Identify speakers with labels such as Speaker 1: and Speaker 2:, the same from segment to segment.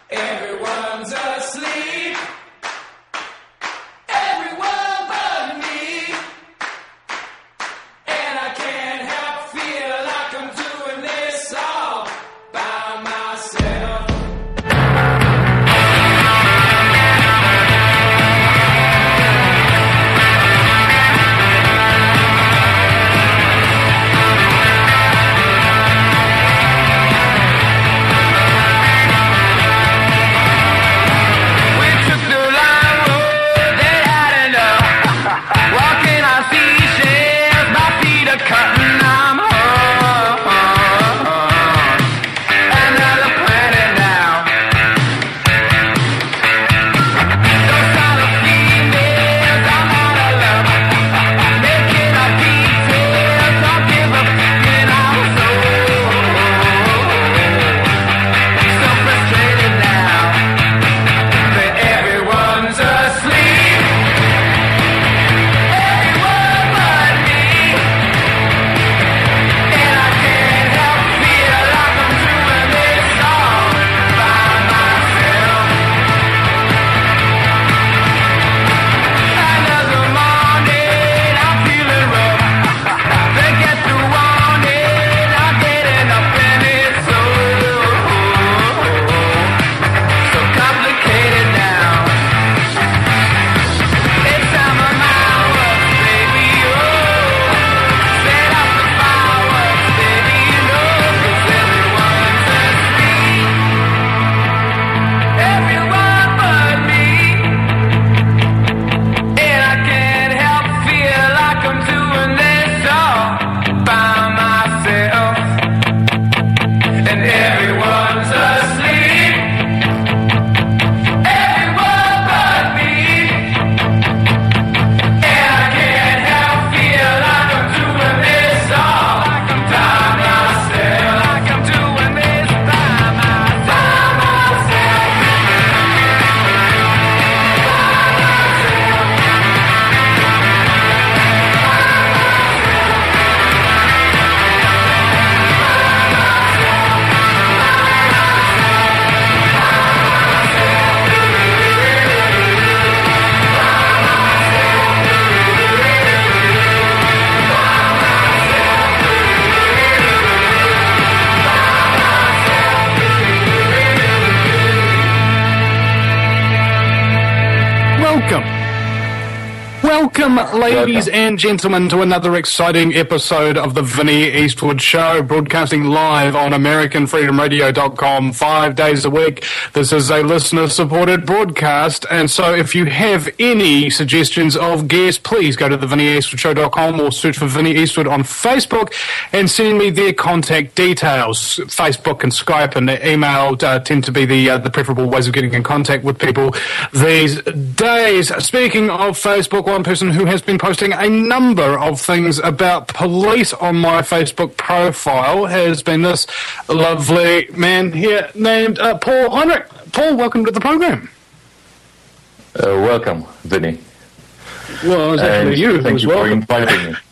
Speaker 1: Everyone's asleep. Everyone but me. And I can't help feel like I'm doing this all by myself.
Speaker 2: Welcome, ladies and gentlemen, to another exciting episode of the Vinnie Eastwood Show, broadcasting live on AmericanFreedomRadio.com 5 days a week. This is a listener-supported broadcast, and so if you have any suggestions of guests, please go to the VinnieEastwoodShow.com or search for Vinnie Eastwood on Facebook and send me their contact details. Facebook and Skype and email tend to be the preferable ways of getting in contact with people these days. Speaking of Facebook, one person who has been posting a number of things about police on my Facebook profile has been this lovely man here named Paul Heinrich. Paul, welcome to the program.
Speaker 3: Welcome, Vinny.
Speaker 2: Well, it's actually you
Speaker 3: thank
Speaker 2: who's
Speaker 3: you
Speaker 2: welcome.
Speaker 3: for inviting me.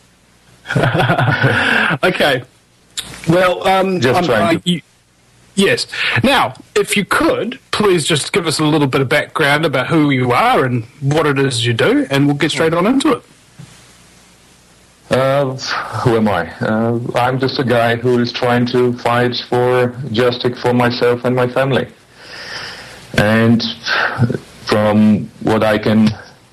Speaker 2: Okay. Yes. Now, if you could, please just give us a little bit of background about who you are and what it is you do, and we'll get straight on into it.
Speaker 3: Who am I? I'm just a guy who is trying to fight for justice for myself and my family. And from what I can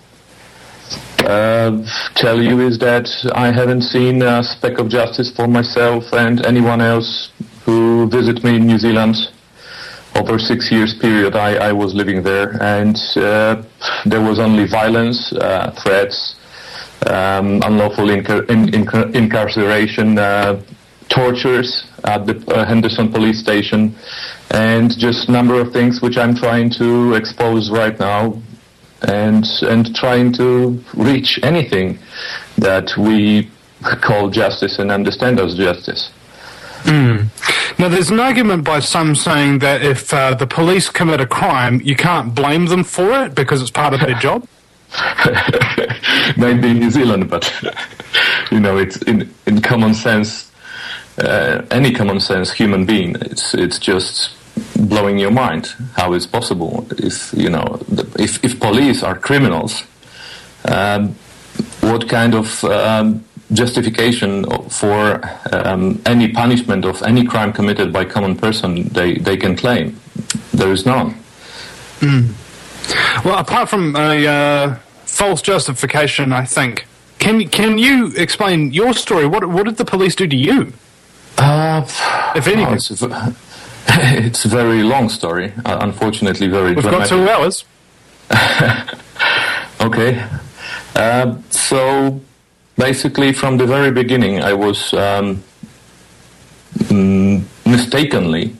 Speaker 3: tell you is that I haven't seen a speck of justice for myself and anyone else who visited me in New Zealand over 6 years period. I was living there, and there was only violence, threats, unlawful incarceration, tortures at the Henderson police station, and just a number of things which I'm trying to expose right now, and trying to reach anything that we call justice and understand as justice.
Speaker 2: Now, there's an argument by some saying that if the police commit a crime, you can't blame them for it because it's part of their job.
Speaker 3: Maybe in New Zealand, but it's in common sense. Any common sense human being, it's just blowing your mind. How is possible if police are criminals? What kind of justification for any punishment of any crime committed by common person they can claim? There is none.
Speaker 2: Well, apart from a false justification, I think. Can you explain your story? What did the police do to you? If anything.
Speaker 3: It's a very long story. Unfortunately, very dramatic.
Speaker 2: We've got 2 hours.
Speaker 3: Okay. So, basically, from the very beginning, I was mistakenly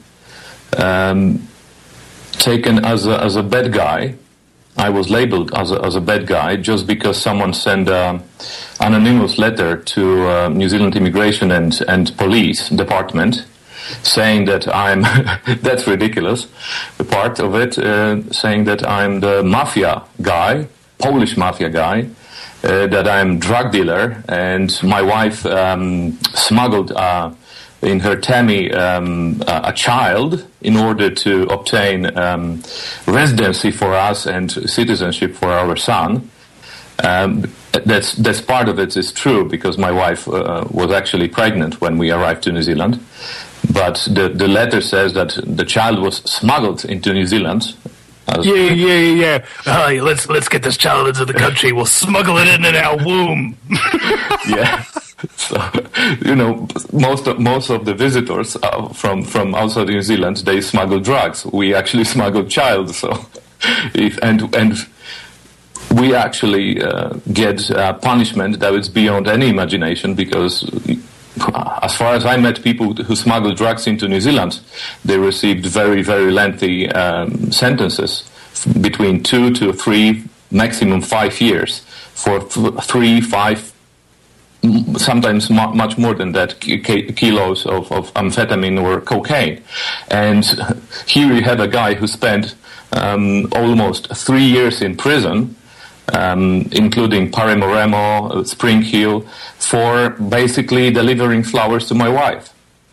Speaker 3: taken as a bad guy. I was labeled as a bad guy just because someone sent an anonymous letter to New Zealand Immigration and Police Department saying that I'm, that's ridiculous, the part of it, saying that I'm the mafia guy, Polish mafia guy, that I'm drug dealer, and my wife smuggled in her tummy a child in order to obtain residency for us and citizenship for our son. That's part of it is true because my wife was actually pregnant when we arrived to New Zealand. But the letter says that the child was smuggled into New Zealand.
Speaker 2: Yeah. Hey, let's get this child into the country. We'll smuggle it in our womb.
Speaker 3: Yeah. So, most of the visitors from outside New Zealand, they smuggle drugs. We actually smuggle child. So, and we actually get punishment that is beyond any imagination because. As far as I met people who smuggled drugs into New Zealand, they received very, very lengthy sentences between 2 to 3, maximum 5 years for 3, 5, sometimes much more than that, kilos of amphetamine or cocaine. And here we have a guy who spent almost 3 years in prison, including Paramoremo, Spring Hill, for basically delivering flowers to my wife.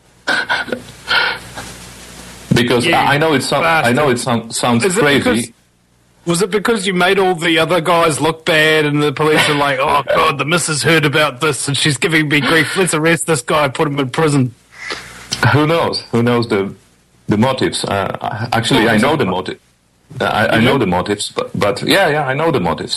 Speaker 3: Because I know it sounds crazy.
Speaker 2: Was it because you made all the other guys look bad and the police are like, oh God, the missus heard about this and she's giving me grief, let's arrest this guy, put him in prison?
Speaker 3: Who knows? Who knows the motives? Actually, I know the motive. I know the motives, but yeah, I know the motives.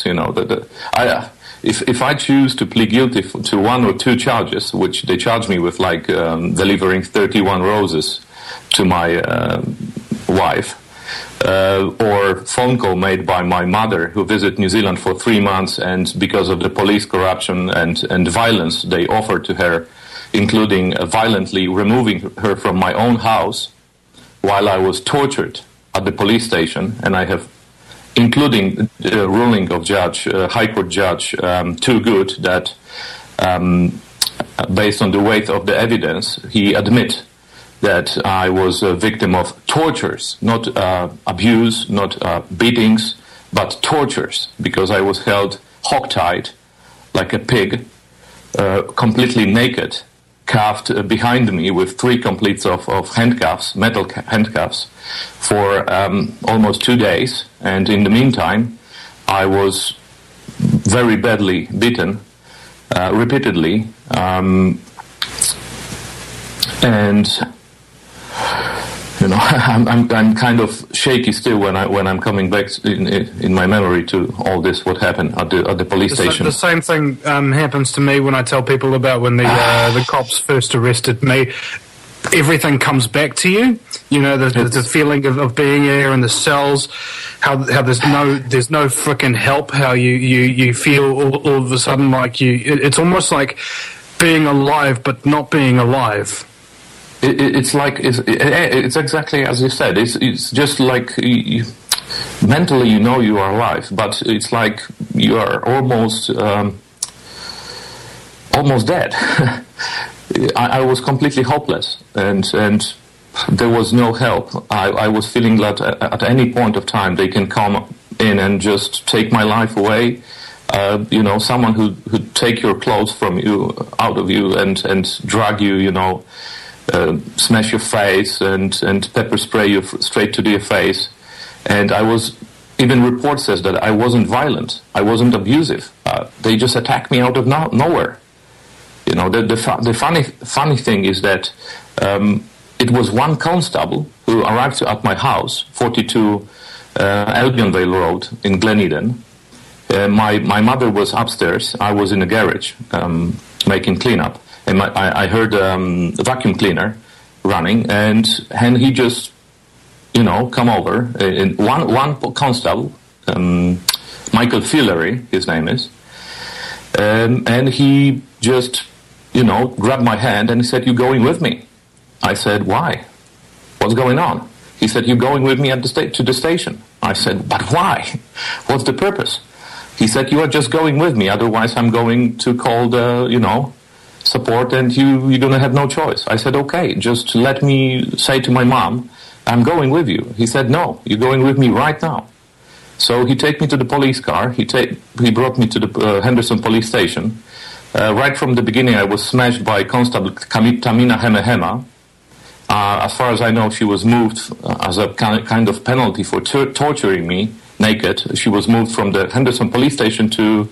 Speaker 3: If I choose to plead guilty to 1 or 2 charges, which they charge me with, like delivering 31 roses to my wife, or phone call made by my mother who visited New Zealand for 3 months, and because of the police corruption and violence they offered to her, including violently removing her from my own house while I was tortured at the police station, and I have, including the ruling of High Court Judge Toogood, that based on the weight of the evidence, he admit that I was a victim of tortures, not abuse, not beatings, but tortures, because I was held hogtied like a pig, completely naked, cuffed behind me with 3 completes of handcuffs, metal handcuffs, for almost 2 days. And in the meantime, I was very badly beaten, repeatedly, and I'm kind of shaky still when I'm coming back in my memory to all this, what happened at the police station.
Speaker 2: The same thing happens to me when I tell people about when the cops first arrested me. Everything comes back to you. The feeling of being there in the cells, how there's no frickin' help. How you feel all of a sudden like it's almost like being alive but not being alive. It's exactly as you said. It's just like mentally you are alive, but it's like you are almost dead. I was completely hopeless, and there was no help. I was feeling that at any point of time they can come in and just take my life away. Someone who take your clothes from you, out of you, and drag you,
Speaker 3: smash your face and pepper spray you straight to your face. And even report says that I wasn't violent, I wasn't abusive. They just attacked me out of nowhere. You know, the funny thing is that it was one constable who arrived at my house, 42 Albionvale Road in Glen Eden. My mother was upstairs. I was in a garage making cleanup, and I heard a vacuum cleaner running, and he just, come over. And one constable, Michael Fillery, his name is, and he just, grabbed my hand and he said, "You going with me?" I said, "Why? What's going on?" He said, "You're going with me to the station." I said, "But why? What's the purpose?" He said, "You are just going with me, otherwise I'm going to call the, support, and you're going to have no choice." I said, "Okay, just let me say to my mom, I'm going with you." He said, "No, you're going with me right now." So he take me to the police car. He brought me to the Henderson police station. Right from the beginning, I was smashed by Constable Tamina Hemehema. As far as I know, she was moved as a kind of penalty for torturing me naked. She was moved from the Henderson police station to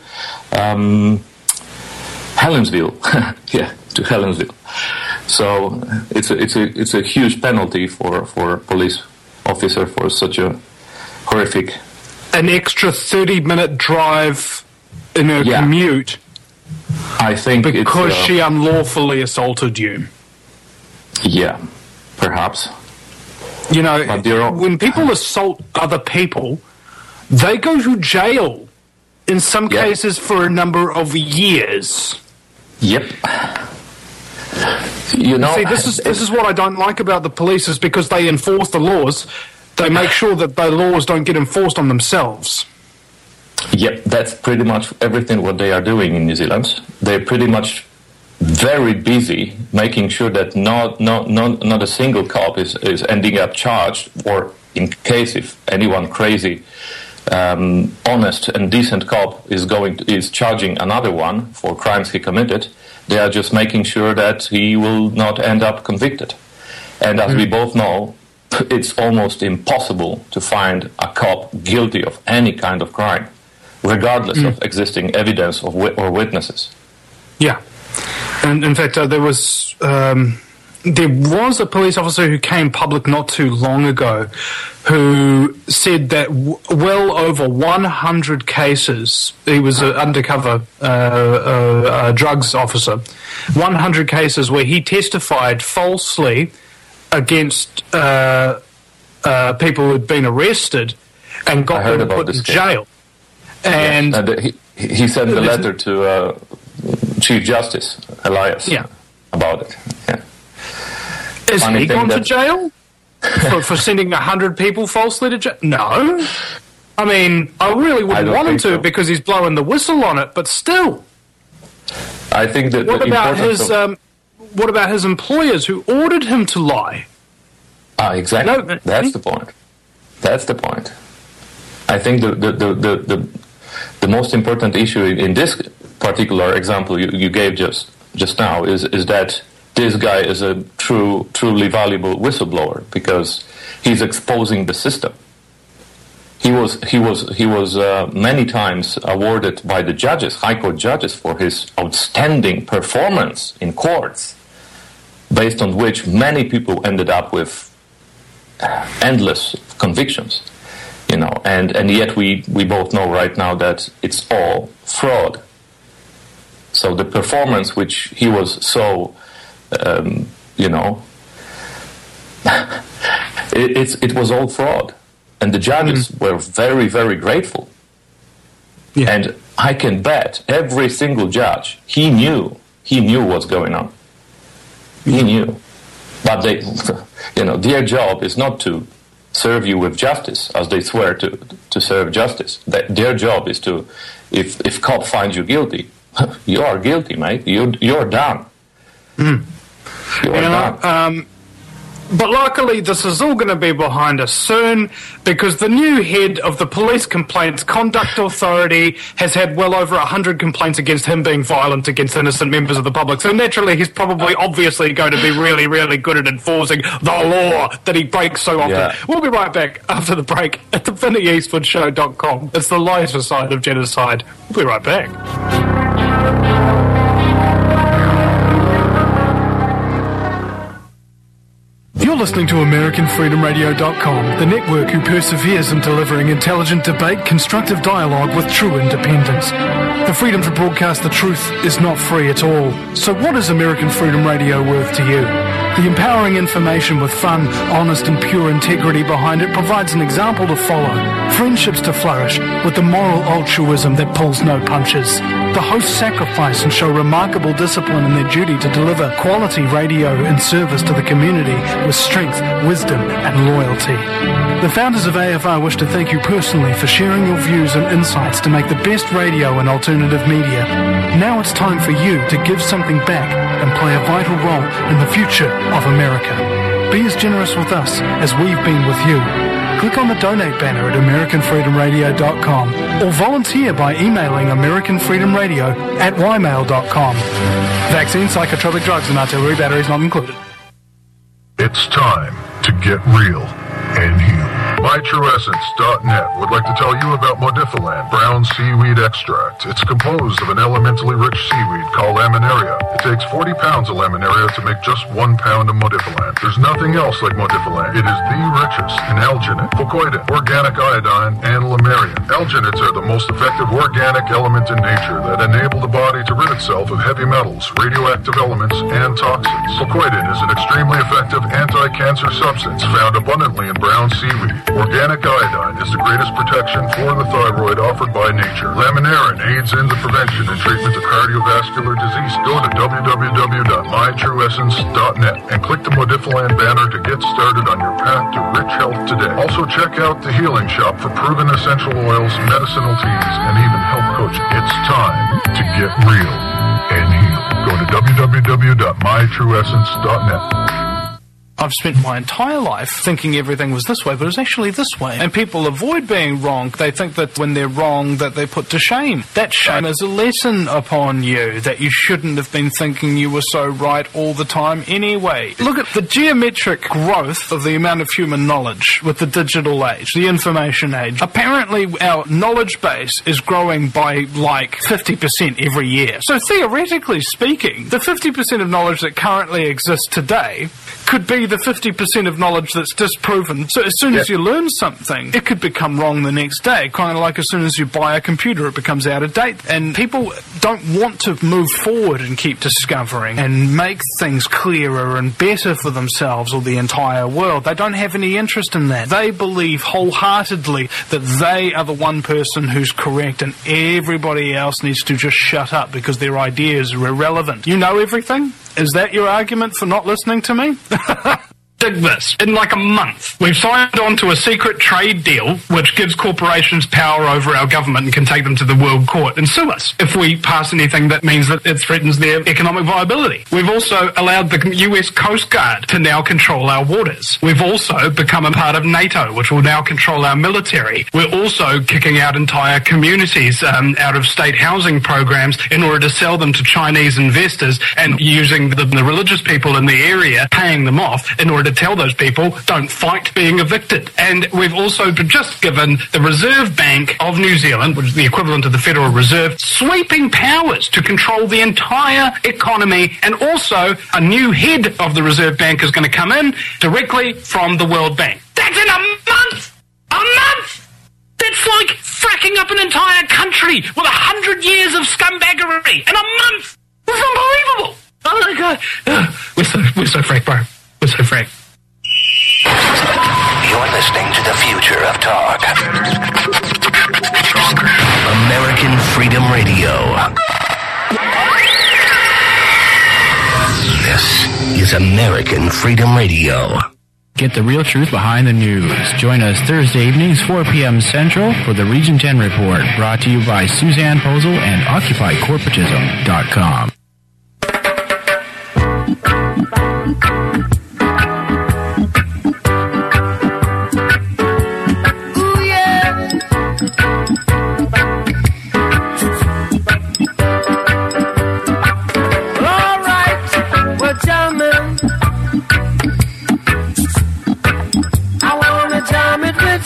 Speaker 3: Helensville. Yeah, to Helensville. So it's a huge penalty for a police officer for such a horrific.
Speaker 2: An extra 30-minute drive in her commute.
Speaker 3: I think
Speaker 2: because she unlawfully assaulted you.
Speaker 3: Yeah, perhaps.
Speaker 2: When people assault other people, they go to jail, in some cases for a number of years.
Speaker 3: Yep.
Speaker 2: See, this is what I don't like about the police, is because they enforce the laws, they make sure that the laws don't get enforced on themselves.
Speaker 3: Yep, that's pretty much everything what they are doing in New Zealand. They're pretty much very busy making sure that not a single cop is ending up charged, or in case if anyone crazy, honest and decent cop is charging another one for crimes he committed, they are just making sure that he will not end up convicted. And as we both know, it's almost impossible to find a cop guilty of any kind of crime, regardless of existing evidence or witnesses.
Speaker 2: Yeah. And in fact, there was a police officer who came public not too long ago who said that well over 100 cases, he was an undercover drugs officer, 100 cases where he testified falsely against people who had been arrested and got them put in jail. And
Speaker 3: he sent a letter to Chief Justice Elias about it. Yeah.
Speaker 2: Has he gone to jail for sending 100 people falsely to jail? No. I mean, I really wouldn't want him to because he's blowing the whistle on it, but still.
Speaker 3: I think that
Speaker 2: what about his employers who ordered him to lie?
Speaker 3: Exactly. No, that's the point. That's the point. I think the most important issue in this particular example you gave just now is that this guy is a truly valuable whistleblower because he's exposing the system. He was many times awarded by the judges, high court judges, for his outstanding performance in courts, based on which many people ended up with endless convictions, and yet we both know right now that it's all fraud. So the performance which he was so, it was all fraud. And the judges were very, very grateful. Yeah. And I can bet every single judge, he knew what's going on. He knew. But their job is not to serve you with justice, as they swear to serve justice. Their job is to, if cop finds you guilty, you are guilty, mate. You're done.
Speaker 2: You're done. But luckily, this is all going to be behind us soon, because the new head of the Police Complaints Conduct Authority has had well over 100 complaints against him being violent against innocent members of the public. So naturally, he's probably obviously going to be really, really good at enforcing the law that he breaks so often. Yeah. We'll be right back after the break at the VinnyEastwoodShow.com. It's the lighter side of genocide. We'll be right back. You're listening to AmericanFreedomRadio.com, the network who perseveres in delivering intelligent debate, constructive dialogue with true independence. The freedom to broadcast the truth is not free at all. So what is American Freedom Radio worth to you? The empowering information with fun, honest and pure integrity behind it provides an example to follow, friendships to flourish, with the moral altruism that pulls no punches. The hosts sacrifice and show remarkable discipline in their duty to deliver quality radio in service to the community with strength, wisdom and loyalty. The founders of AFR wish to thank you personally for sharing your views and insights to make the best radio and alternative media. Now it's time for you to give something back and play a vital role in the future of America. Be as generous with us as we've been with you. Click on the donate banner at AmericanFreedomRadio.com or volunteer by emailing AmericanFreedomRadio@ymail.com. Vaccine, psychotropic drugs and artillery batteries not included.
Speaker 4: It's time to get real and heal. MyTrueEssence.net would like to tell you about Modifiland brown seaweed extract. It's composed of an elementally rich seaweed called laminaria. It takes 40 pounds of laminaria to make just 1 pound of Modifiland. There's nothing else like Modifiland. It is the richest in alginate, fucoidin, organic iodine, and lamarian. Alginates are the most effective organic element in nature that enable the body to rid itself of heavy metals, radioactive elements, and toxins. Fucoidin is an extremely effective anti-cancer substance found abundantly in brown seaweed. Organic iodine is the greatest protection for the thyroid offered by nature. Laminarin aids in the prevention and treatment of cardiovascular disease. Go to www.mytrueessence.net and click the Modifiland banner to get started on your path to rich health today. Also check out the Healing Shop for proven essential oils, medicinal teas, and even health coaching. It's time to get real and heal. Go to www.mytrueessence.net.
Speaker 2: I've spent my entire life thinking everything was this way, but it's actually this way. And people avoid being wrong. They think that when they're wrong, that they put to shame. That shame is a lesson upon you, that you shouldn't have been thinking you were so right all the time anyway. Look at the geometric growth of the amount of human knowledge with the digital age, the information age. Apparently, our knowledge base is growing by like 50% every year. So theoretically speaking, the 50% of knowledge that currently exists today could be the 50% of knowledge that's disproven. So as soon as you learn something, it could become wrong the next day. Kind of like as soon as you buy a computer, it becomes out of date. And people don't want to move forward and keep discovering and make things clearer and better for themselves or the entire world. They don't have any interest in that. They believe wholeheartedly that they are the one person who's correct and everybody else needs to just shut up because their ideas are irrelevant. You know everything? Is that your argument for not listening to me? Dig this. In like a month, we've signed on to a secret trade deal which gives corporations power over our government and can take them to the World Court and sue us if we pass anything that means that it threatens their economic viability. We've also allowed the US Coast Guard to now control our waters. We've also become a part of NATO, which will now control our military. We're also kicking out entire communities out of state housing programs in order to sell them to Chinese investors and using the religious people in the area, paying them off in order to tell those people, don't fight being evicted. And we've also just given the Reserve Bank of New Zealand, which is the equivalent of the Federal Reserve, sweeping powers to control the entire economy, and also a new head of the Reserve Bank is going to come in directly from the World Bank. That's in a month! A month! That's like fracking up an entire country with 100 years of scumbaggery in a month! It's unbelievable! Oh my God. We're so frank, bro. We're so frank.
Speaker 5: You're listening to the future of talk. American Freedom Radio. This is American Freedom Radio.
Speaker 6: Get the real truth behind the news. Join us Thursday evenings, 4 p.m. Central for the Region 10 Report, brought to you by Suzanne Posel and OccupyCorporatism.com.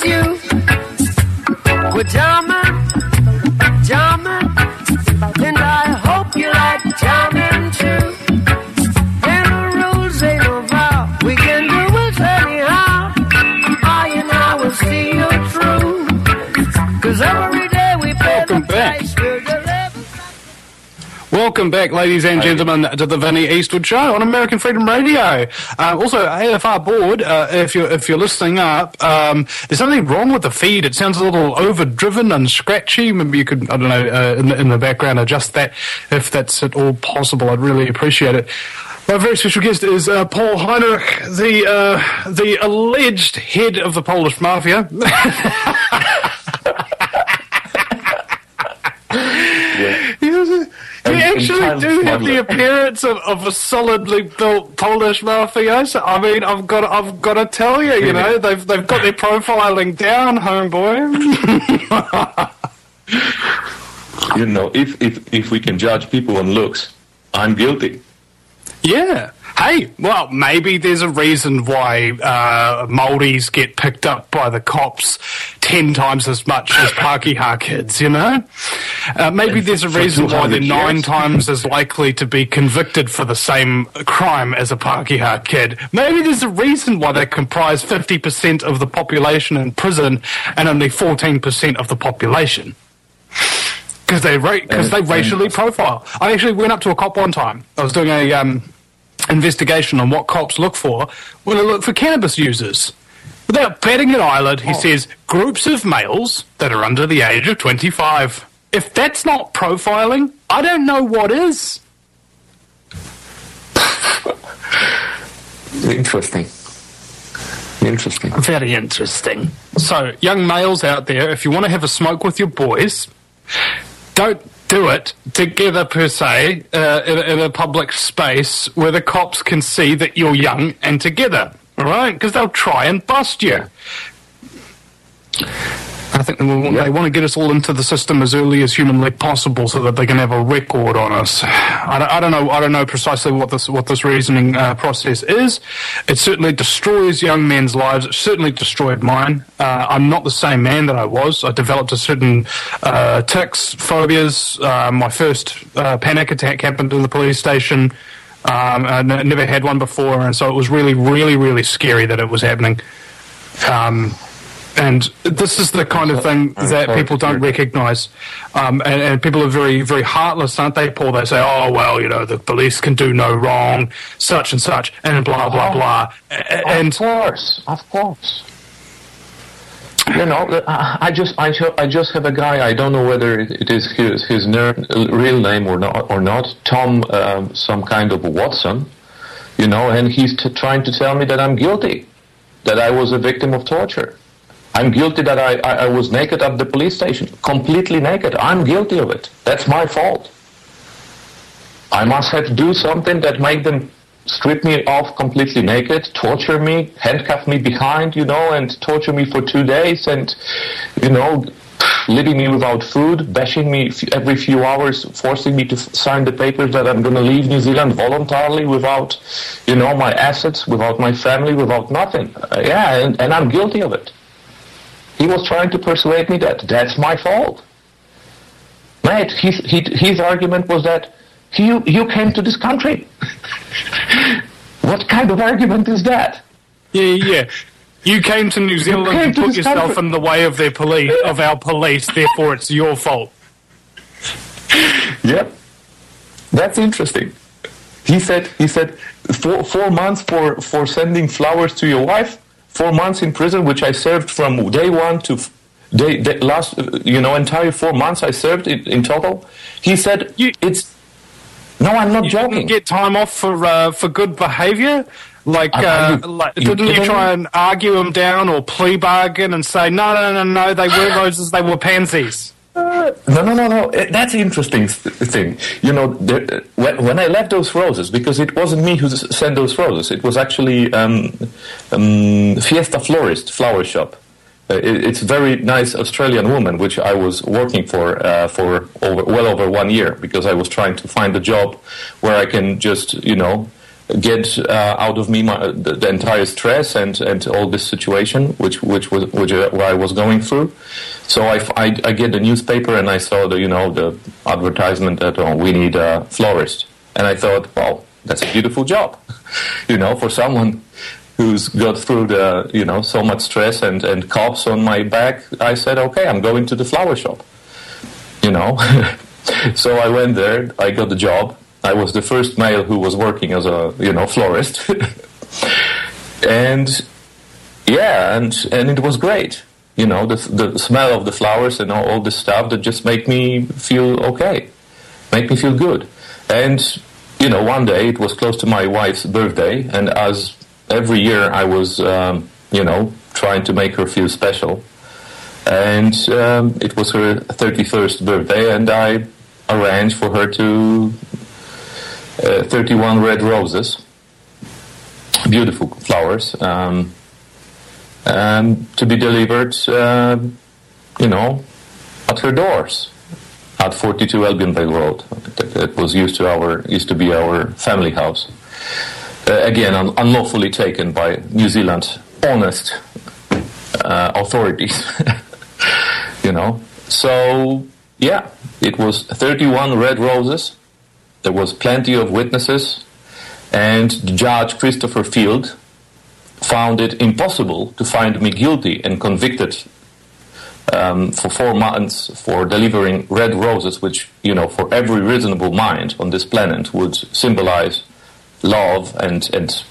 Speaker 7: you. We're jamming, jamming, and I hope you like jamming too. Ain't no rules, ain't no vow. We can do it anyhow. I and I will see you through. 'Cause every day we pay the price. We'll deliver.
Speaker 2: Welcome back, ladies and gentlemen, to the Vinnie Eastwood Show on American Freedom Radio. Also, AFR board, if you're listening up, there's something wrong with the feed. It sounds a little overdriven and scratchy. Maybe you could, I don't know, in the background adjust that if that's at all possible. I'd really appreciate it. My very special guest is Paul Heinrich, the alleged head of the Polish Mafia. You actually do have the appearance of a solidly built Polish mafioso. I mean, I've got to tell you, you know, they've got their profiling down, homeboy.
Speaker 3: You know, if we can judge people on looks, I'm guilty.
Speaker 2: Yeah. Hey, well, maybe there's a reason why Māoris get picked up by the cops 10 times as much as Pākehā kids, you know? Maybe there's a reason why they're 9 times as likely to be convicted for the same crime as a Pākehā kid. Maybe there's a reason why they comprise 50% of the population in prison and only 14% of the population. Because they racially profile. I actually went up to a cop one time. I was doing a investigation on what cops look for when they look for cannabis users. Without batting an eyelid, he says, groups of males that are under the age of 25. If that's not profiling, I don't know what is.
Speaker 3: Interesting.
Speaker 2: Very interesting. So, young males out there, if you want to have a smoke with your boys, don't do it together per se in a public space where the cops can see that you're young and together, all right? Because they'll try and bust you. I think they want to get us all into the system as early as humanly possible so that they can have a record on us. I don't know precisely what this reasoning process is. It certainly destroys young men's lives. It certainly destroyed mine. I'm not the same man that I was. I developed a certain tics, phobias. My first panic attack happened in the police station. I never had one before, and so it was really, really, really scary that it was happening. And this is the kind of thing that people don't recognise. And people are very, very heartless, aren't they, Paul? They say, oh, well, you know, the police can do no wrong, such and such, and blah, blah, blah. And
Speaker 3: Of course. You know, I just have a guy, I don't know whether it is his real name or not, Tom, some kind of Watson, you know, and he's trying to tell me that I'm guilty, that I was a victim of torture. I'm guilty that I was naked at the police station, completely naked. I'm guilty of it. That's my fault. I must have to do something that make them strip me off completely naked, torture me, handcuff me behind, you know, and torture me for 2 days and, you know, leaving me without food, bashing me every few hours, forcing me to sign the papers that I'm going to leave New Zealand voluntarily without, you know, my assets, without my family, without nothing. And I'm guilty of it. He was trying to persuade me that that's my fault. Mate, his argument was that you came to this country. What kind of argument is that?
Speaker 2: Yeah. You came to New Zealand and put yourself in the way of our police, therefore it's your fault.
Speaker 3: Yep. That's interesting. He said 4 months for sending flowers to your wife, 4 months in prison, which I served from day one to last, you know, entire 4 months I served in total. He said, no, I'm not joking.
Speaker 2: You didn't get time off for good behaviour? Didn't you try and argue him down or plea bargain and say, no, they were roses, they were pansies?
Speaker 3: No. That's an interesting thing. You know, when I left those roses, because it wasn't me who sent those roses, it was actually Fiesta Florist flower shop. It's a very nice Australian woman, which I was working for well over 1 year, because I was trying to find a job where I can just, you know, get out of me the entire stress and all this situation which I was going through. So I get the newspaper and I saw the advertisement that we need a florist, and I thought, well, that's a beautiful job, for someone who's got through the so much stress and cops on my back. I said, okay, I'm going to the flower shop, So I went there, I got the job. I was the first male who was working as a, florist. and it was great. The smell of the flowers and all this stuff that just make me feel okay, make me feel good. And, one day it was close to my wife's birthday, and as every year I was, trying to make her feel special. And it was her 31st birthday, and I arranged for her to 31 red roses, beautiful flowers, to be delivered, at her doors at 42 Albionvale Road. It was used to be our family house. Again, unlawfully taken by New Zealand honest authorities. So yeah, it was 31 red roses. There was plenty of witnesses, and Judge Christopher Field found it impossible to find me guilty and convicted for 4 months for delivering red roses, which, for every reasonable mind on this planet would symbolize love and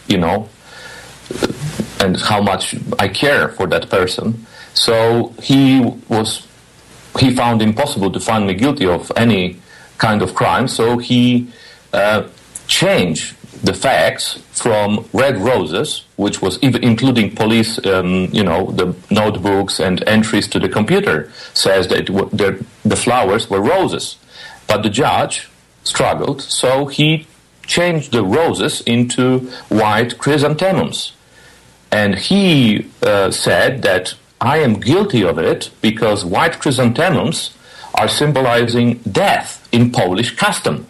Speaker 3: how much I care for that person. So he found impossible to find me guilty of any kind of crime, so he changed the facts from red roses, which was even including police, the notebooks and entries to the computer, says that the flowers were roses. But the judge struggled, so he changed the roses into white chrysanthemums. And he said that I am guilty of it because white chrysanthemums are symbolizing death in Polish custom.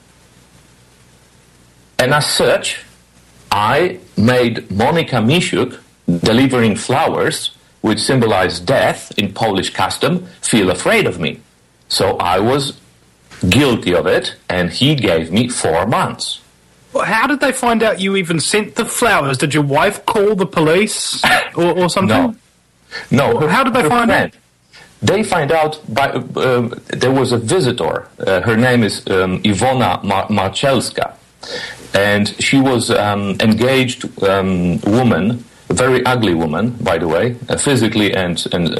Speaker 3: And as such, I made Monika Misiuk, delivering flowers which symbolize death in Polish custom, feel afraid of me. So I was guilty of it, and he gave me 4 months.
Speaker 2: Well, how did they find out you even sent the flowers? Did your wife call the police or something?
Speaker 3: No.
Speaker 2: How did they find out?
Speaker 3: They find out by there was a visitor. Her name is Iwona Marczelska, and she was engaged woman, a very ugly woman, by the way, physically and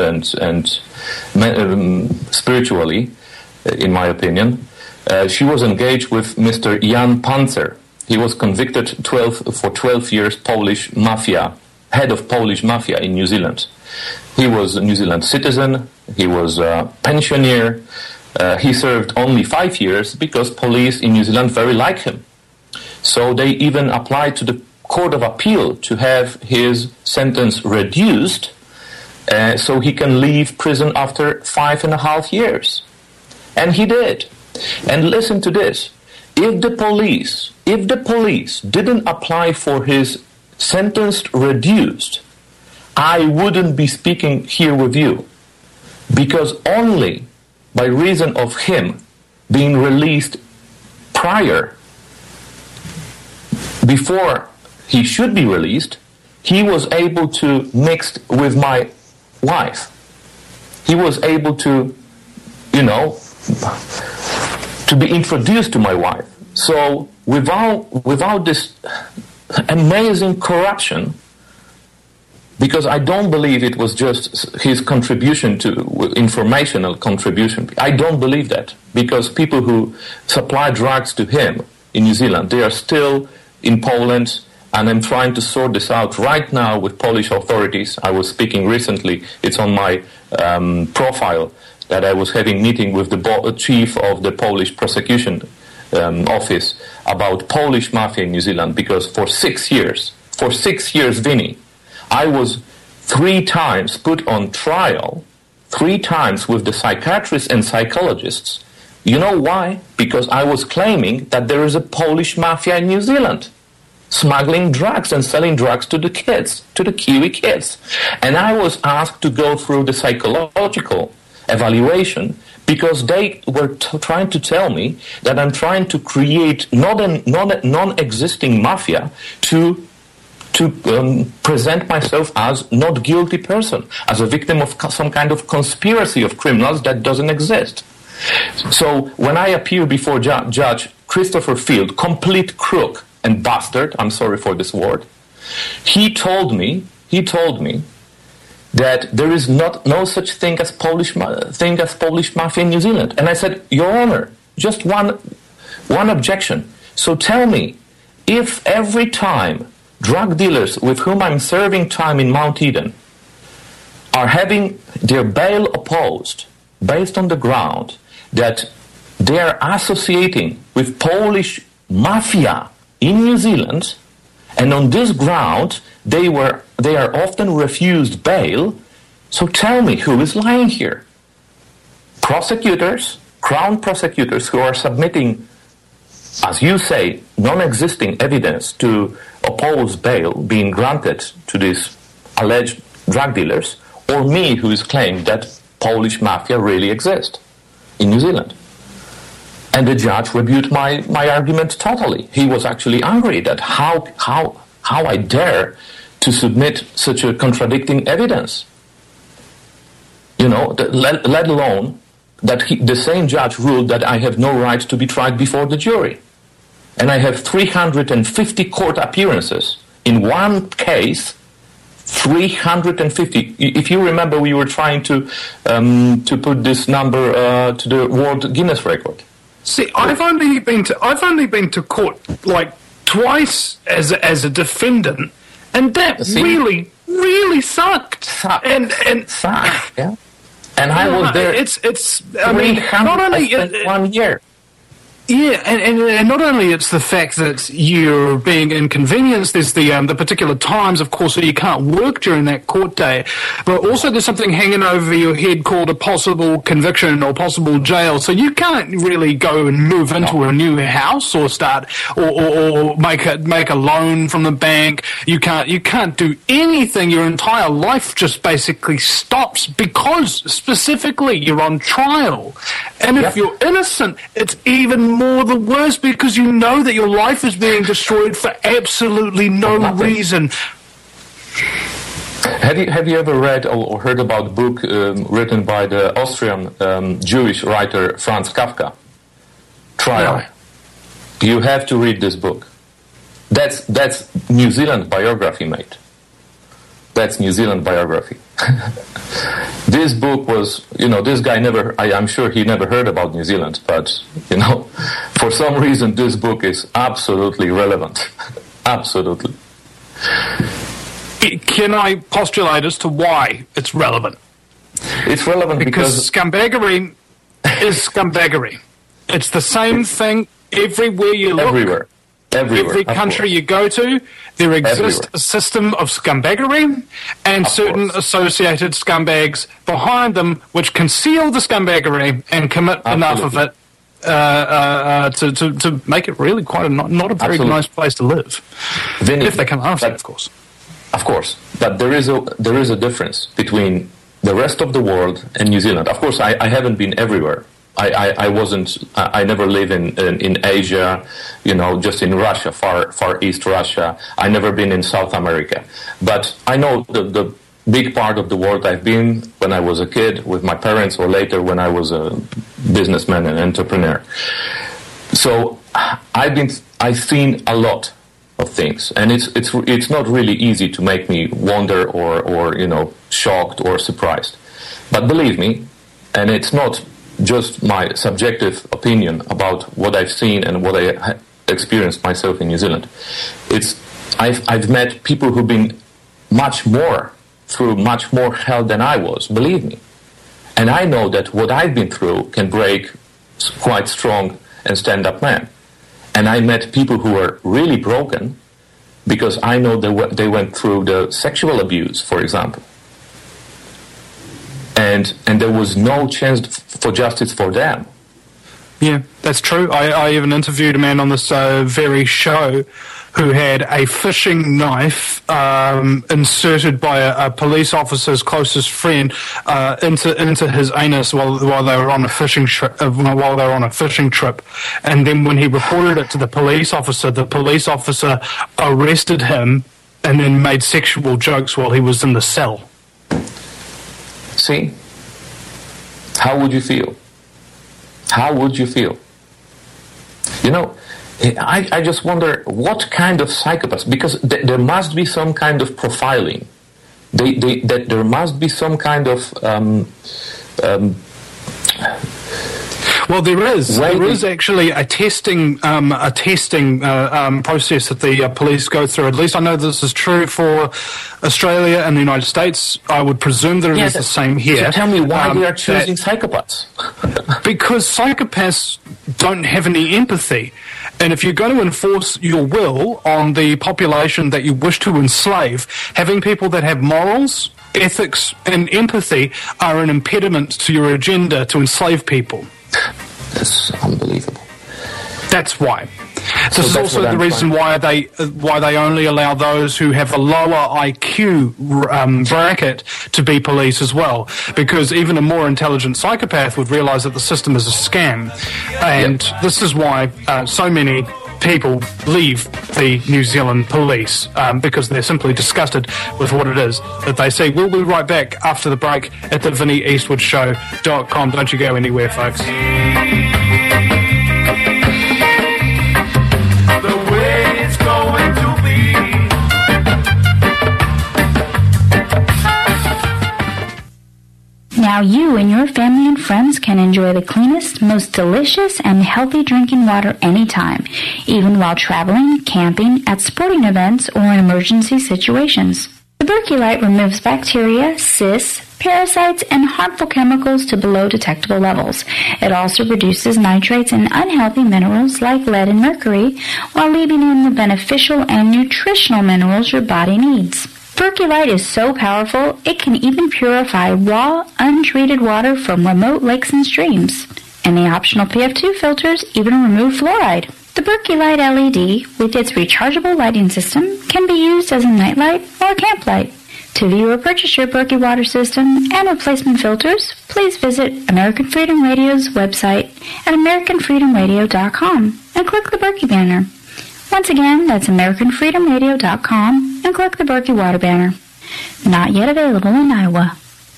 Speaker 3: spiritually, in my opinion. She was engaged with Mr. Jan Panzer. He was convicted for 12 years Polish mafia, head of Polish mafia in New Zealand. He was a New Zealand citizen. He was a pensioner. He served only 5 years because police in New Zealand very like him. So they even applied to the Court of Appeal to have his sentence reduced so he can leave prison after 5.5 years. And he did. And listen to this. If the police didn't apply for his sentence reduced, I wouldn't be speaking here with you. Because only by reason of him being released before he should be released, he was able to mix with my wife. He was able to, to be introduced to my wife. So without this amazing corruption, because I don't believe it was just his contribution to informational contribution. I don't believe that, because people who supply drugs to him in New Zealand, they are still in Poland, and I'm trying to sort this out right now with Polish authorities. I was speaking recently, it's on my profile, that I was having meeting with the chief of the Polish prosecution office about Polish mafia in New Zealand, because for 6 years, Vinny, I was 3 times put on trial, 3 times with the psychiatrists and psychologists. You know why? Because I was claiming that there is a Polish mafia in New Zealand. smuggling drugs and selling drugs to the kids, to the Kiwi kids. And I was asked to go through the psychological evaluation because they were trying to tell me that I'm trying to create non-existing mafia to present myself as not guilty person, as a victim of some kind of conspiracy of criminals that doesn't exist. So when I appear before Judge Christopher Field, complete crook and bastard, I'm sorry for this word, he told me that there is no such thing as Polish mafia in New Zealand. And I said, Your Honor, just one objection. So tell me, if every time drug dealers with whom I'm serving time in Mount Eden are having their bail opposed based on the ground that they are associating with Polish mafia in New Zealand, and on this ground they are often refused bail, so tell me who is lying here? Prosecutors, Crown prosecutors who are submitting, as you say, non-existing evidence to oppose bail being granted to these alleged drug dealers, or me who is claiming that Polish mafia really exists in New Zealand. And the judge rebuked my argument totally. He was actually angry that how I dare to submit such a contradicting evidence. You know, let alone that the same judge ruled that I have no right to be tried before the jury. And I have 350 court appearances. In one case, 350. If you remember, we were trying to put this number to the World Guinness record.
Speaker 2: See, I've only been to court like twice as a defendant, and that really sucked.
Speaker 3: And yeah. And I was there.
Speaker 2: It's. I mean, not only
Speaker 3: 1 year.
Speaker 2: Yeah, and not only it's the fact that you're being inconvenienced, there's the particular times, of course, that you can't work during that court day, but also there's something hanging over your head called a possible conviction or possible jail, so you can't really go and move into a new house or start or make a loan from the bank. You can't do anything. Your entire life just basically stops because specifically you're on trial. And if you're innocent, it's even more the worse because you know that your life is being destroyed for absolutely no reason.
Speaker 3: Have you ever read or heard about a book written by the Austrian Jewish writer Franz Kafka? Trial. No. You have to read this book. That's New Zealand biography, mate. That's New Zealand biography. This book was, this guy I'm sure he never heard about New Zealand, but, for some reason this book is absolutely relevant. Absolutely.
Speaker 2: Can I postulate as to why it's relevant?
Speaker 3: It's relevant because
Speaker 2: scumbaggery is scumbaggery. It's the same thing everywhere you look.
Speaker 3: Everywhere.
Speaker 2: Every country you go to, there exists a system of scumbaggery and certain associated scumbags behind them which conceal the scumbaggery and commit enough of it to make it really quite not a very nice place to live.
Speaker 3: Vinny,
Speaker 2: if they come after it, of course.
Speaker 3: Of course. But there is a difference between the rest of the world and New Zealand. Of course, I haven't been everywhere. I never lived in Asia, just in Russia, far east Russia. I never been in South America. But I know the big part of the world I've been when I was a kid with my parents or later when I was a businessman and entrepreneur. So I've seen a lot of things, and it's not really easy to make me wonder or shocked or surprised. But believe me, and it's not just my subjective opinion about what I've seen and what I experienced myself in New Zealand. I've met people who've been through much more hell than I was, believe me. And I know that what I've been through can break quite strong and stand-up man. And I met people who were really broken because I know they went through the sexual abuse, for example. And there was no chance for justice for them.
Speaker 2: Yeah, that's true. I even interviewed a man on this very show who had a fishing knife inserted by a police officer's closest friend into his anus while they were on a fishing trip. And then when he reported it to the police officer arrested him and then made sexual jokes while he was in the cell.
Speaker 3: See? How would you feel? How would you feel? You know, I just wonder what kind of psychopaths, because there must be some kind of profiling. That there must be some kind of
Speaker 2: well, there is. There is actually a testing process that the police go through. At least I know this is true for Australia and the United States. I would presume that it is the same here.
Speaker 3: So tell me why they are choosing psychopaths.
Speaker 2: Because psychopaths don't have any empathy. And if you're going to enforce your will on the population that you wish to enslave, having people that have morals, ethics, and empathy are an impediment to your agenda to enslave people.
Speaker 3: That's unbelievable.
Speaker 2: That's why. This is also the reason why they only allow those who have a lower IQ bracket to be police as well, because even a more intelligent psychopath would realize that the system is a scam, and this is why so many people leave the New Zealand police because they're simply disgusted with what it is that they see. We'll be right back after the break at the VinnyEastwoodShow.com. Don't you go anywhere, folks.
Speaker 1: The way it's going to be.
Speaker 8: Now you and your family and friends can enjoy the cleanest, most delicious, and healthy drinking water anytime, even while traveling, camping, at sporting events, or in emergency situations. The Berkey Light removes bacteria, cysts, parasites, and harmful chemicals to below detectable levels. It also reduces nitrates and unhealthy minerals like lead and mercury, while leaving in the beneficial and nutritional minerals your body needs. Berkey Light is so powerful, it can even purify raw, untreated water from remote lakes and streams. And the optional PF2 filters even remove fluoride. The Berkey Light LED, with its rechargeable lighting system, can be used as a nightlight or camp light. To view or purchase your Berkey water system and replacement filters, please visit American Freedom Radio's website at AmericanFreedomRadio.com and click the Berkey banner. Once again, that's AmericanFreedomRadio.com and click the Berkey water banner. Not yet available in Iowa.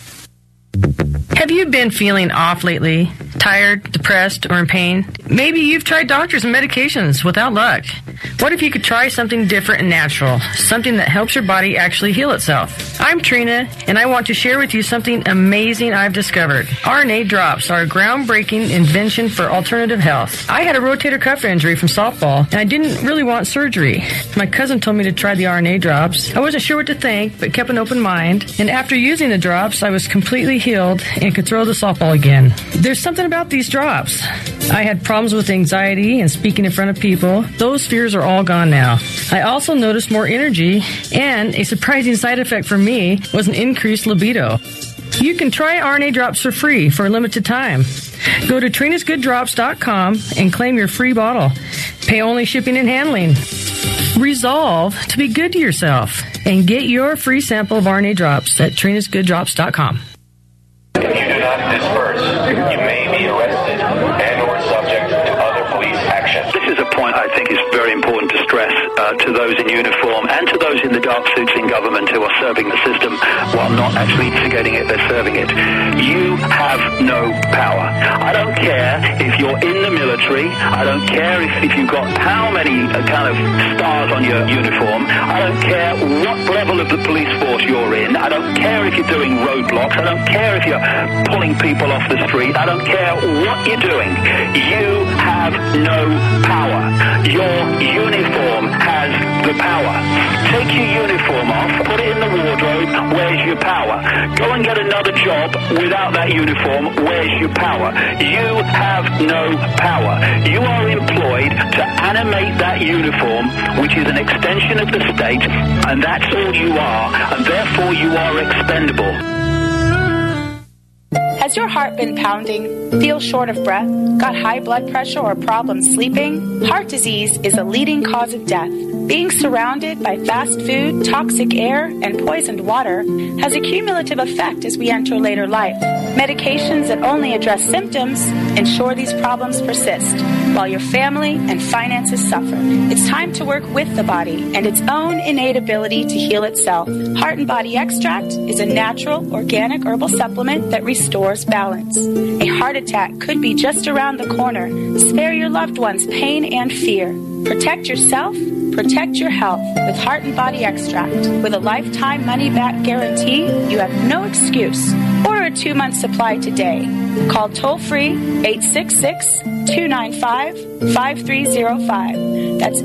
Speaker 9: Have you been feeling off lately? Tired, depressed, or in pain? Maybe you've tried doctors and medications without luck. What if you could try something different and natural? Something that helps your body actually heal itself. I'm Trina, and I want to share with you something amazing I've discovered. RNA drops are a groundbreaking invention for alternative health. I had a rotator cuff injury from softball, and I didn't really want surgery. My cousin told me to try the RNA drops. I wasn't sure what to think, but kept an open mind. And after using the drops, I was completely healed and could throw the softball again. There's something about these drops. I had problems with anxiety and speaking in front of people. Those fears are all gone now. I also noticed more energy, and a surprising side effect for me was an increased libido. You can try RNA drops for free for a limited time. Go to TrinasGoodDrops.com and claim your free bottle. Pay only shipping and handling. Resolve to be good to yourself and get your free sample of RNA drops at TrinasGoodDrops.com.
Speaker 10: If you do not disperse, you may be arrested and or subject to other police action.
Speaker 11: This is a point I think is very important to stress to those in uniform and to those in the dark suits in government who are serving the system while not actually instigating it, they're serving it. You have no power. I don't care if you're in the military. I don't care if you've got how many kind of stars on your uniform. I don't care what level of the police force you're in. I don't care if you're doing roadblocks. I don't care if you're pulling people off the street. I don't care what you're doing. You have no power. Your uniform has the power. Take your uniform off, put it in the wardrobe, where's your power? Go and get another job without that uniform, where's your power? You have no power. You are employed to animate that uniform, which is an extension of the state, and that's all you are, and therefore you are expendable.
Speaker 12: Has Has your heart been pounding? Feel short of breath? Got high blood pressure or problems sleeping? Heart disease is a leading cause of death. Being surrounded by fast food, toxic air, and poisoned water has a cumulative effect as we enter later life. Medications that only address symptoms ensure these problems persist, while your family and finances suffer. It's time to work with the body and its own innate ability to heal itself. Heart and Body Extract is a natural, organic herbal supplement that restores balance. A heart attack could be just around the corner. Spare your loved ones pain and fear. Protect yourself, protect your health with Heart and Body Extract. With a lifetime money-back guarantee, you have no excuse. Order a 2-month supply today. Call toll-free 866-295-5305. That's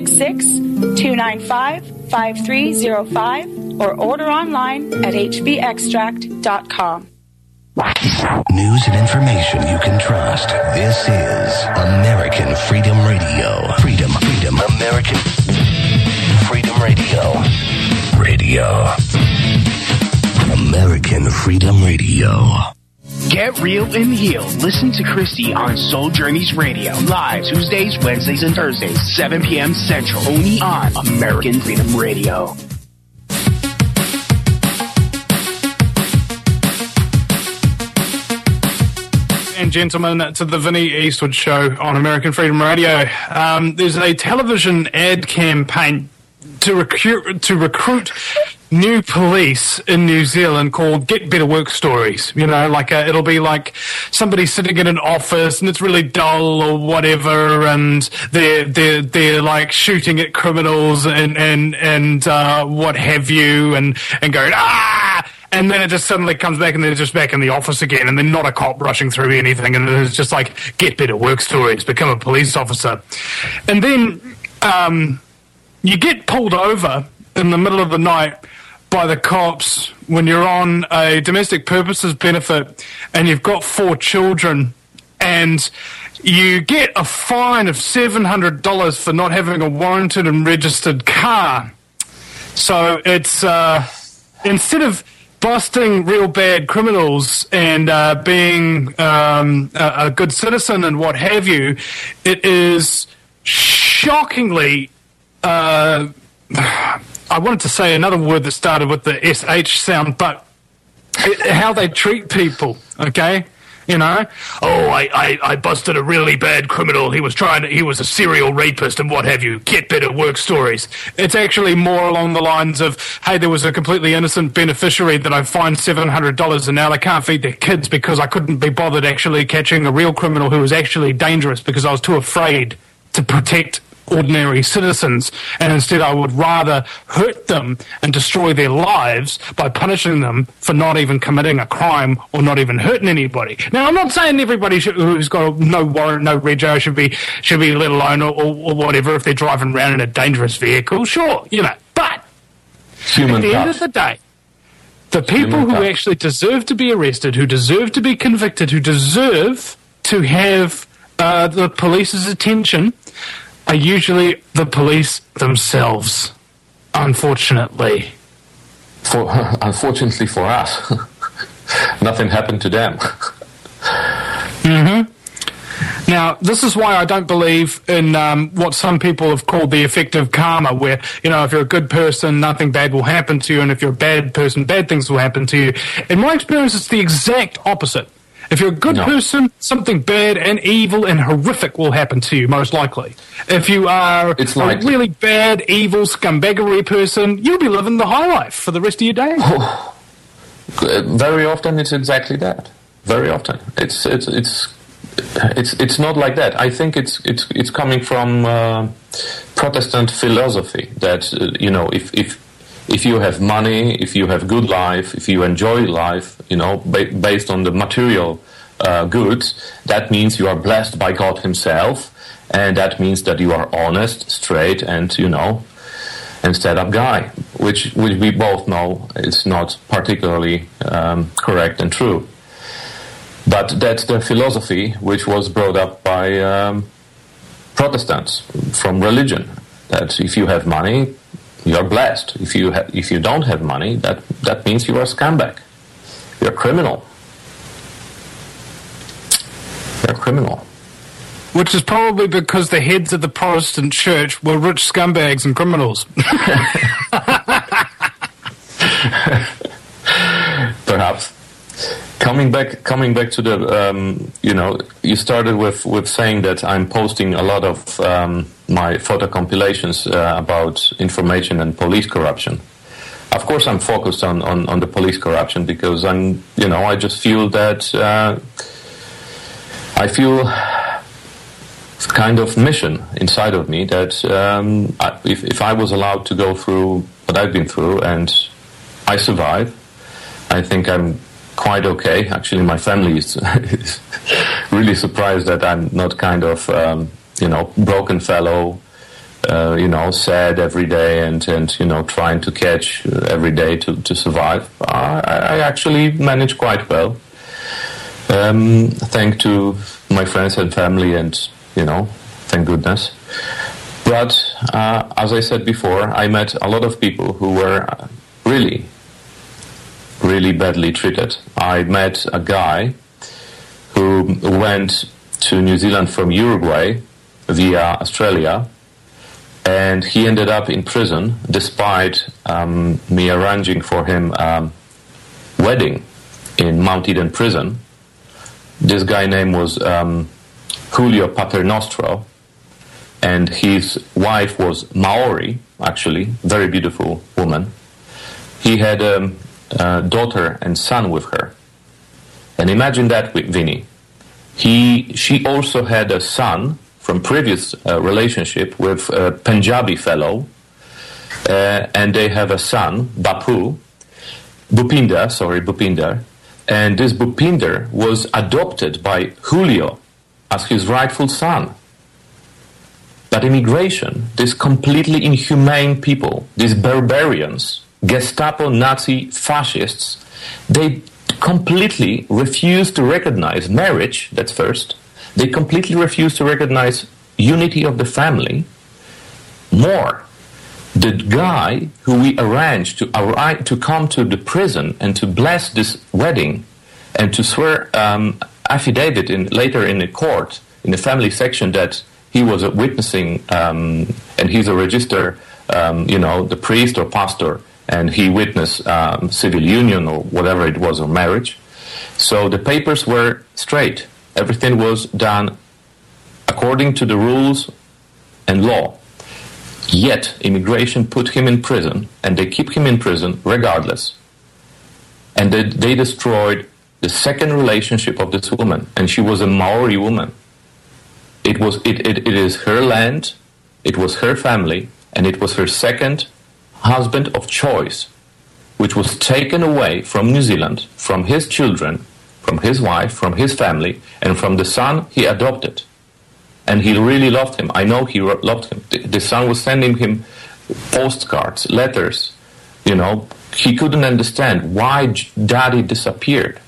Speaker 12: 866-295-5305. Or order online at hbextract.com.
Speaker 5: News and information you can trust. This is American Freedom Radio. Freedom, American Freedom Radio. American Freedom Radio.
Speaker 13: Get real and heal. Listen to Christy on Soul Journeys Radio. Live Tuesdays, Wednesdays, and Thursdays, 7 p.m. Central. Only on American Freedom Radio.
Speaker 2: And gentlemen, to the Vinnie Eastwood Show on American Freedom Radio. There's a television ad campaign to recruit new police in New Zealand called Get Better Work Stories. You know, like it'll be like somebody sitting in an office and it's really dull or whatever, and they're like shooting at criminals and what have you, and going and then it just suddenly comes back and they're just back in the office again, and they're not a cop rushing through anything, and it's just like, get better work stories, become a police officer. And then you get pulled over in the middle of the night by the cops when you're on a domestic purposes benefit and you've got 4 children, and you get a fine of $700 for not having a warranted and registered car. So it's instead of busting real bad criminals and being a good citizen and what have you, it is shockingly, I wanted to say another word that started with the SH sound, but how they treat people, okay? You know, I busted a really bad criminal. He was a serial rapist and what have you. Get better work stories. It's actually more along the lines of, hey, there was a completely innocent beneficiary that I fined $700 and now they can't feed their kids because I couldn't be bothered actually catching a real criminal who was actually dangerous because I was too afraid to protect ordinary citizens, and instead I would rather hurt them and destroy their lives by punishing them for not even committing a crime or not even hurting anybody. Now, I'm not saying everybody who's got no warrant, no rego should be let alone or whatever if they're driving around in a dangerous vehicle. Sure, you know, but at the end of the day, the people who actually deserve to be arrested, who deserve to be convicted, who deserve to have the police's attention are usually the police themselves, unfortunately.
Speaker 3: Unfortunately for us, nothing happened to them.
Speaker 2: Mm-hmm. Now, this is why I don't believe in what some people have called the effect of karma, where, you know, if you're a good person, nothing bad will happen to you, and if you're a bad person, bad things will happen to you. In my experience, it's the exact opposite. If you're a good person, something bad and evil and horrific will happen to you, most likely. If you are a really bad, evil, scumbaggery person, you'll be living the high life for the rest of your days.
Speaker 3: Oh, very often it's exactly that. Very often. It's not like that. I think it's coming from Protestant philosophy that, you know, if you have money, if you have good life, if you enjoy life, you know, based on the material goods, that means you are blessed by God himself, and that means that you are honest, straight, and, you know, and stand-up guy, which we both know is not particularly correct and true. But that's the philosophy which was brought up by Protestants from religion, that if you have money, you're blessed. If you don't have money, that means you are a scumbag. You're a criminal. criminal.
Speaker 2: Which is probably because the heads of the Protestant church were rich scumbags and criminals.
Speaker 3: Perhaps. Coming back to the, you started with saying that I'm posting a lot of my photo compilations about information and police corruption. Of course, I'm focused on the police corruption because I just feel that I feel kind of mission inside of me that if I was allowed to go through what I've been through and I survive, I think I'm quite okay. Actually, my family is really surprised that I'm not kind of, broken fellow, sad every day and trying to catch every day to survive. I actually manage quite well. Thanks to my friends and family and, thank goodness. But, as I said before, I met a lot of people who were really badly treated. I met a guy who went to New Zealand from Uruguay via Australia, and he ended up in prison despite me arranging for him a wedding in Mount Eden prison. This guy's name was Julio Paternostro, and his wife was Maori, actually, very beautiful woman. He had a daughter and son with her. And imagine that, Vinny. She also had a son from previous relationship with a Punjabi fellow, and they have a son, Bhupinder, and this Bhupinder was adopted by Julio as his rightful son. But immigration, these completely inhumane people, these barbarians, Gestapo, Nazi, fascists, they completely refuse to recognize marriage, that's first. They completely refuse to recognize unity of the family. More, the guy who we arranged to come to the prison and to bless this wedding and to swear affidavit later in the court, in the family section, that he was witnessing and he's a registered, the priest or pastor, and he witnessed civil union or whatever it was, or marriage. So the papers were straight. Everything was done according to the rules and law. Yet immigration put him in prison, and they keep him in prison regardless. And they destroyed the second relationship of this woman, and she was a Maori woman. It is her land, it was her family, and it was her second husband of choice, which was taken away from New Zealand, from his children, from his wife, from his family, and from the son he adopted. And he really loved him. I know he loved him. The son was sending him postcards, letters. He couldn't understand why daddy disappeared.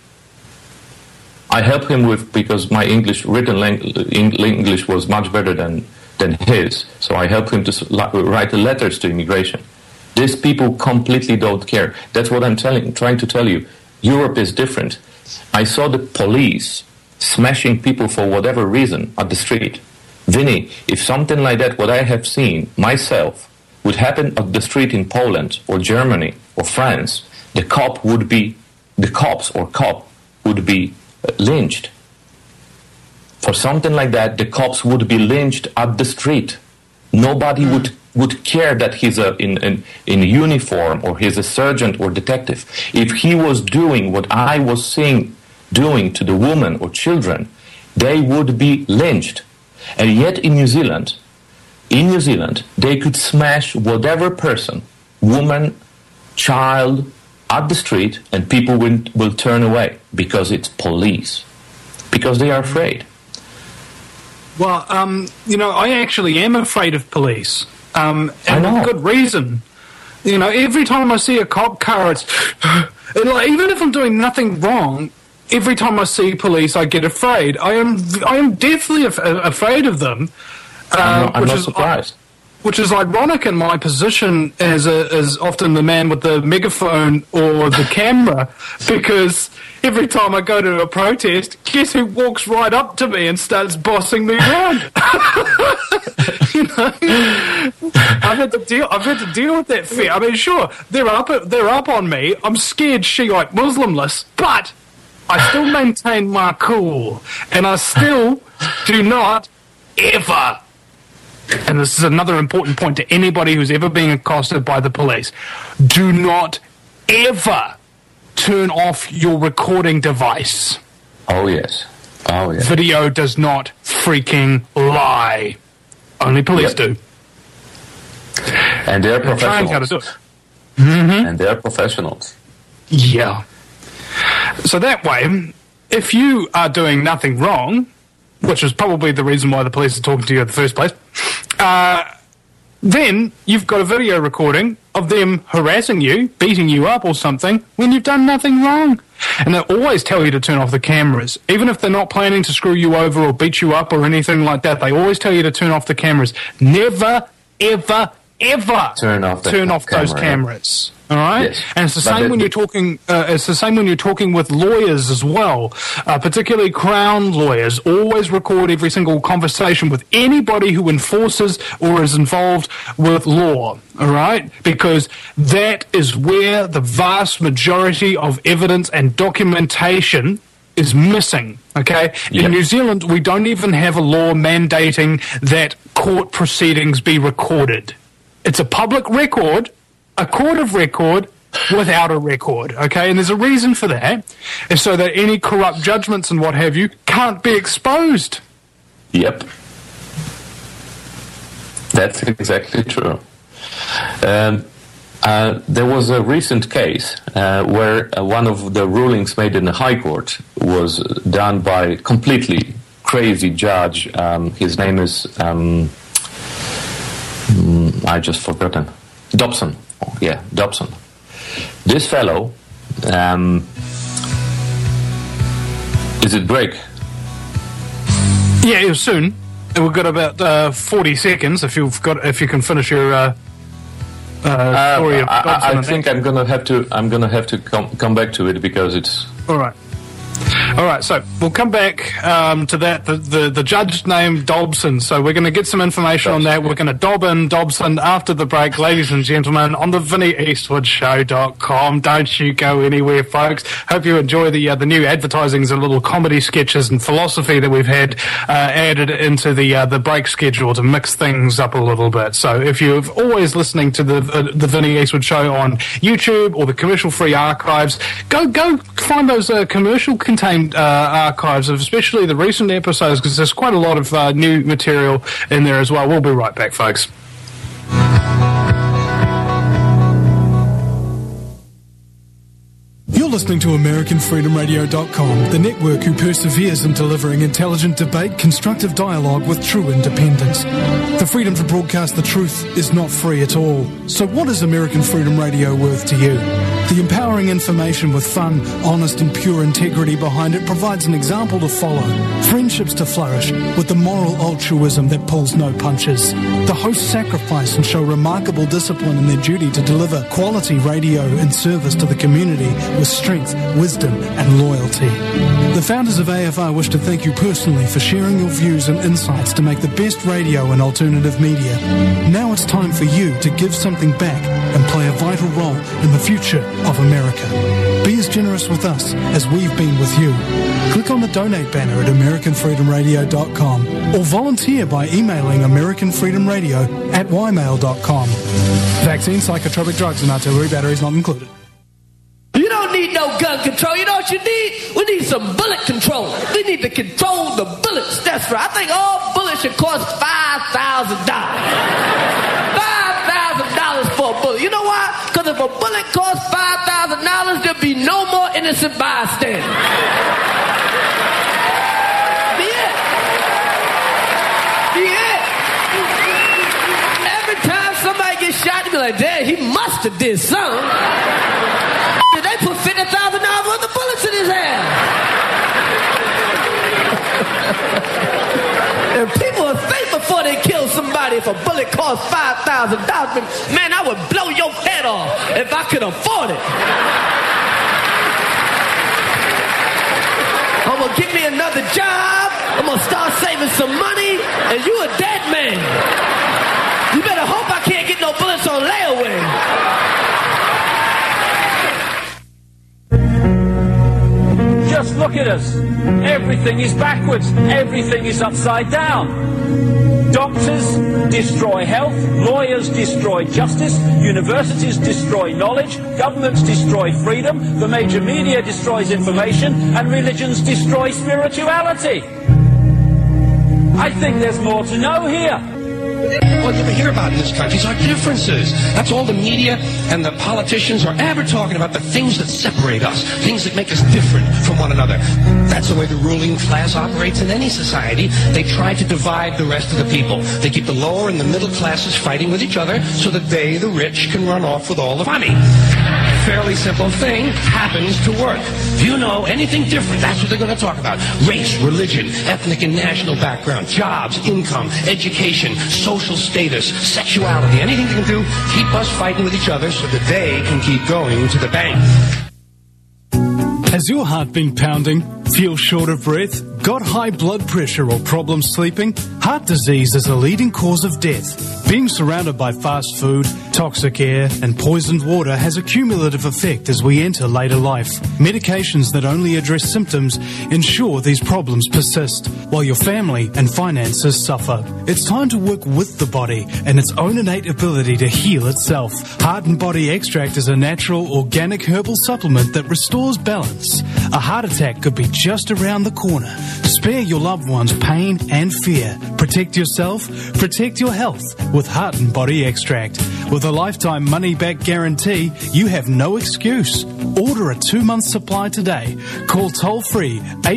Speaker 3: I helped him because my written English was much better than his. So I helped him to write the letters to immigration. These people completely don't care. That's what I'm trying to tell you. Europe is different. I saw the police smashing people for whatever reason at the street. Vinny, if something like that, what I have seen myself, would happen at the street in Poland or Germany or France, the cop would be lynched. For something like that, the cops would be lynched at the street. Nobody would care that he's in uniform or he's a sergeant or detective. If he was doing what I was seeing doing to the woman or children, they would be lynched. And yet in New Zealand, they could smash whatever person, woman, child, at the street, and people will turn away because it's police, because they are afraid.
Speaker 2: Well, I actually am afraid of police, and with good reason. Every time I see a cop car, it's even if I'm doing nothing wrong, every time I see police, I get afraid. I am deathly afraid of them.
Speaker 3: I'm not surprised.
Speaker 2: Which is ironic in my position as often the man with the megaphone or the camera, because every time I go to a protest, guess who walks right up to me and starts bossing me around? You know, I've had to deal with that fear. I mean, sure, they're up on me. I'm scared Shiite Muslimless, but I still maintain my cool, and I still do not ever. And this is another important point to anybody who's ever been accosted by the police. Do not ever turn off your recording device.
Speaker 3: Oh, yes.
Speaker 2: Video does not freaking lie. Only police do.
Speaker 3: And they're professionals.
Speaker 2: How to do it.
Speaker 3: And they're professionals.
Speaker 2: Yeah. So that way, if you are doing nothing wrong, which is probably the reason why the police are talking to you in the first place, then you've got a video recording of them harassing you, beating you up or something, when you've done nothing wrong. And they always tell you to turn off the cameras. Even if they're not planning to screw you over or beat you up or anything like that, they always tell you to turn off the cameras. Never, ever, ever turn off those cameras. All right, yes. And it's the same when you're talking. It's the same when you're talking with lawyers as well, particularly Crown lawyers. Always record every single conversation with anybody who enforces or is involved with law. All right, because that is where the vast majority of evidence and documentation is missing. Okay, in New Zealand, we don't even have a law mandating that court proceedings be recorded. It's a public record. A court of record without a record, okay? And there's a reason for that, is so that any corrupt judgments and what have you can't be exposed.
Speaker 3: Yep. That's exactly true. There was a recent case where one of the rulings made in the High Court was done by a completely crazy judge. His name is... I just forgotten. Dobson. Yeah, Dobson. This fellow, is it break?
Speaker 2: Yeah, it was soon. We've got about 40 seconds. If you can finish your story of Dobson.
Speaker 3: I think I'm gonna have to come back to it because it's
Speaker 2: all right. All right, so we'll come back to that. The judge named Dobson, so we're going to get some information on that. We're going to dob in Dobson after the break, ladies and gentlemen, on the VinnyEastwoodShow.com. Don't you go anywhere, folks. Hope you enjoy the new advertisings and little comedy sketches and philosophy that we've had added into the break schedule to mix things up a little bit. So if you're always listening to the Vinny Eastwood Show on YouTube or the commercial-free archives, go find those commercial-contained archives of especially the recent episodes, because there's quite a lot of new material in there as well. We'll be right back, folks.
Speaker 14: You're listening to AmericanFreedomRadio.com, the network who perseveres in delivering intelligent debate, constructive dialogue with true independence. The freedom to broadcast the truth is not free at all. So what is American Freedom Radio worth to you? The empowering information with fun, honest and pure integrity behind it provides an example to follow, friendships to flourish, with the moral altruism that pulls no punches. The hosts sacrifice and show remarkable discipline in their duty to deliver quality radio in service to the community with strength, wisdom and loyalty. The founders of AFR wish to thank you personally for sharing your views and insights to make the best radio and alternative media. Now it's time for you to give something back and play a vital role in the future of America. Be as generous with us as we've been with you. Click on the donate banner at AmericanFreedomRadio.com or volunteer by emailing AmericanFreedomRadio@ymail.com. Vaccine, psychotropic drugs and artillery batteries not included.
Speaker 15: You don't need no gun control. You know what you need? We need some bullet control. We need to control the bullets. That's right. I think all bullets should cost $5,000. $5,000 for a bullet. You know why? Because if a bullet costs $5,000, there'll be no more innocent bystanders. Every time somebody gets shot, they be like, "Dad, he must have did something." They put $50,000 worth of bullets in his hand. And people would think before they kill somebody if a bullet costs $5,000. Man, I would blow your head off if I could afford it. I'm gonna gonna give me another job. I'm gonna start saving some money, and you a dead man. You better hope I can't get no bullets on layaway.
Speaker 16: Just look at us. Everything is backwards. Everything is upside down. Doctors destroy health, lawyers destroy justice, universities destroy knowledge, governments destroy freedom, the major media destroys information, and religions destroy spirituality. I think there's more to know here.
Speaker 17: All you ever hear about in this country is our differences. That's all the media and the politicians are ever talking about, the things that separate us, things that make us different from one another. That's the way the ruling class operates in any society. They try to divide the rest of the people. They keep the lower and the middle classes fighting with each other so that they, the rich, can run off with all the money. Fairly simple thing happens to work. If you know anything different, that's what they're going to talk about. Race, religion, ethnic and national background, jobs, income, education, social status, sexuality, anything they can do, keep us fighting with each other so that they can keep going to the bank.
Speaker 14: Has your heart been pounding? Feel short of breath? Got high blood pressure or problems sleeping? Heart disease is a leading cause of death. Being surrounded by fast food, toxic air, and poisoned water has a cumulative effect as we enter later life. Medications that only address symptoms ensure these problems persist, while your family and finances suffer. It's time to work with the body and its own innate ability to heal itself. Heart and Body Extract is a natural, organic herbal supplement that restores balance. A heart attack could be just around the corner. Spare your loved ones pain and fear. Protect yourself, protect your health with Heart and Body Extract. With a lifetime money-back guarantee, you have no excuse. Order a 2-month supply today. Call toll-free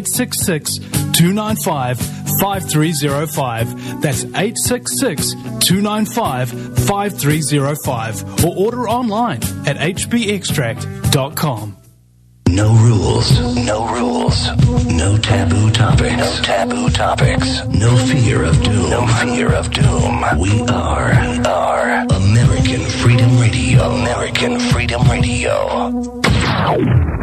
Speaker 14: 866-295-5305. That's 866-295-5305. Or order online at hbextract.com.
Speaker 5: No rules. No rules. No taboo topics. No taboo topics. No fear of doom. No fear of doom. We are American Freedom Radio. American Freedom Radio.